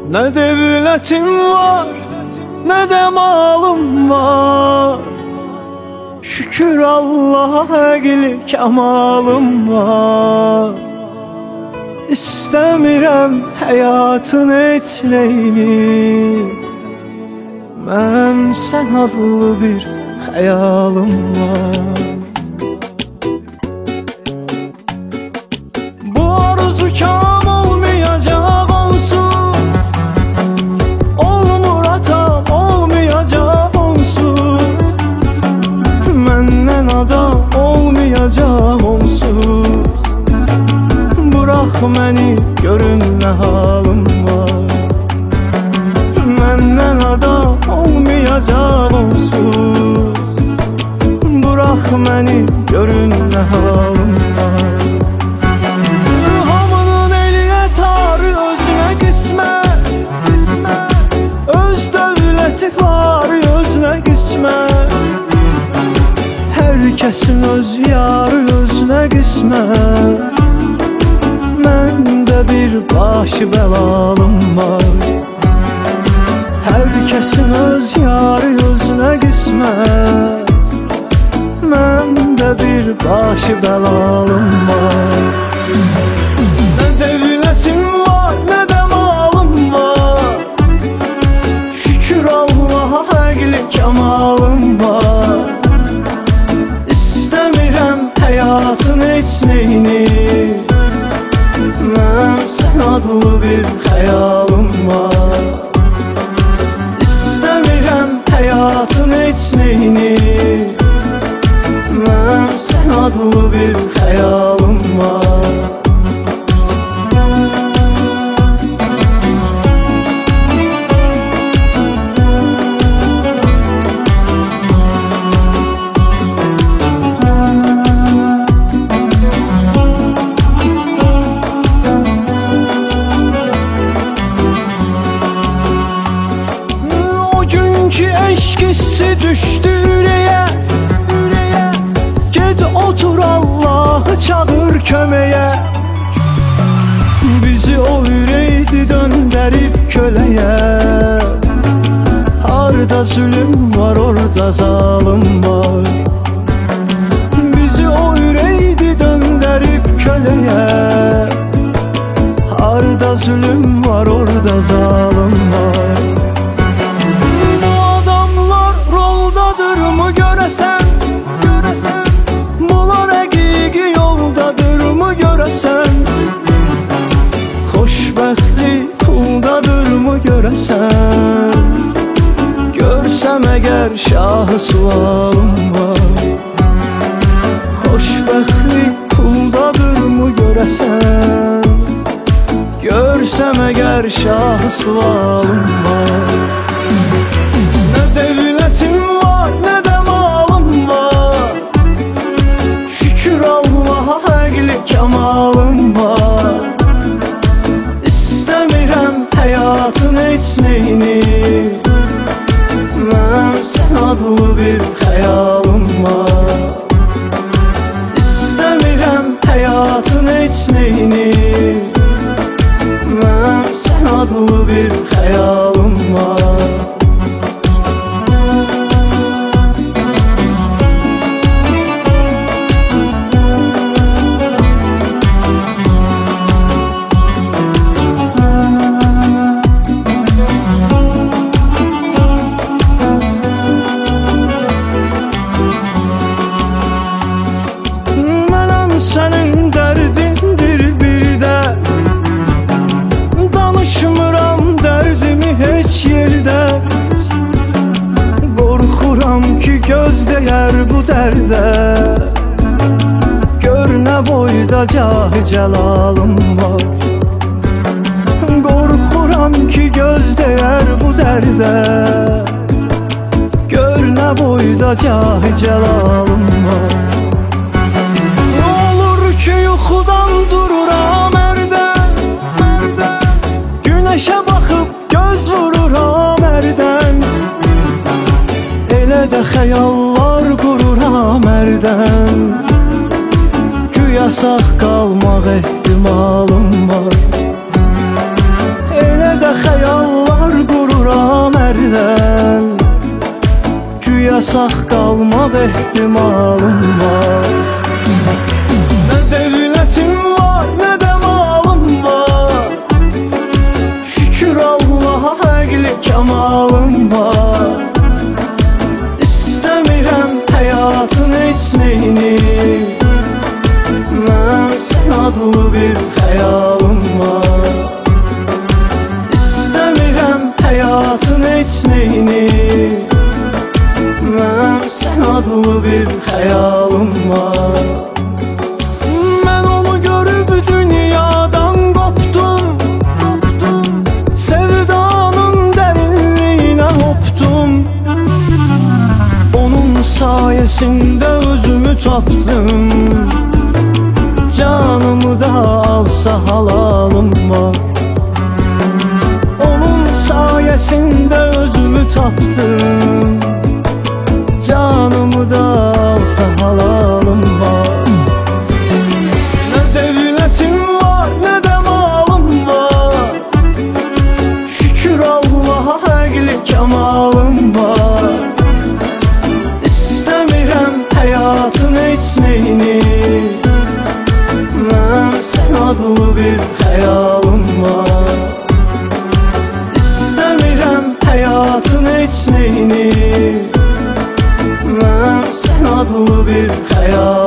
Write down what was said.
Ne devletim var, ne de malım var. Şükür Allah'a egli kemalım var. İstəmirəm həyatın etleyini. Mən sən adlı bir xəyalım var. Bu arzu kam olmayacaq onsuz. Olmur atam, olmayacaq onsuz. Məndən adam olmayacaq onsuz. Bırak məni, görün nə halım var. Məndən adam olmayacaq onsuz. Bırak məni, görün nə halım var. Hamının eliyə tarı, özünə qismət. Öz dövləti var, özünə qismət. Hər kəsin öz yarı, özünə qismət. Məndə bir başı bəlalım var. Hər kəsin öz yarı, özünə qismət. Məndə bir başı bəlalım var. Nə devlətim var, nə də malım var. Şükür Allah'a əqli kəmalım var. İstəmirəm həyatın etməyini. Mən sən adlı bir xəyalım var. İstəmirəm həyatın etməyini. Mən sən adlı bir xəyalım var. Ki eşq hissi düşdü ürəyə. Ged otur, Allahı çağır köməyə. Bizi o ürəkdi döndərib köləyə. Harda zülüm var, orada zalım var. Bizi o ürəkdi döndərib köləyə. Harda zülüm var, orada zalım var. Bunlar həqiqi yoldadırmı görəsən? Xoşbəxtlik puldadırmı görəsən? Görsəm əgər şahı sualım var. Xoşbəxtlik puldadırmı görəsən? Görsəm əgər şahı sualım var. Nə devlətim var, nə də malım var. Şükür Allah'a əqli kəmalım var. İstəmirəm həyatın etməyini. Mən sən adlı bir xəyalım var. İstəmirəm həyatın etməyini. Mən sən adlı bir xəyalım var. Sənin dərdindir bir də. Danışmıram dərdimi heç yerdə. Qorxuram ki göz dəyər bu dərdə. Gör nə boyda cahı cəlalım var. Qorxuram ki göz dəyər bu dərdə. Gör nə boyda cahı cəlalım var. Yuxudan dururam ərdən. Günəşə baxıb göz vururam ərdən. Elə də xəyallar qururam ərdən. Güya sağ qalmaq ehtimalım var. Elə də xəyal ehtimalım var. Ne devletim var, ne de malım var. Şükür Allah'a həqli kəmalım var. İstəmirəm həyatın heç neyini, mən sən adlı bir xəyalım var. İstəmirəm həyatın heç neyini, mən sən adlı bir xəyalım var. Mən onu görüb dünyadan qopdum, sevdanın dərinliyinə hopdum. Onun sayəsində özümü tapdım, canımı da alsa halalım var. Onun sayəsində özümü tapdım, canımı da alsa halalım var. Ne devletim var, ne de malım var. Şükür Allah'a həqli kəmalım var. İstəmirəm həyatın heç neyini, mən sən adlı bir xəyalım var. İstəmirəm həyatın heç neyini, mən sən adlı bir xəyal.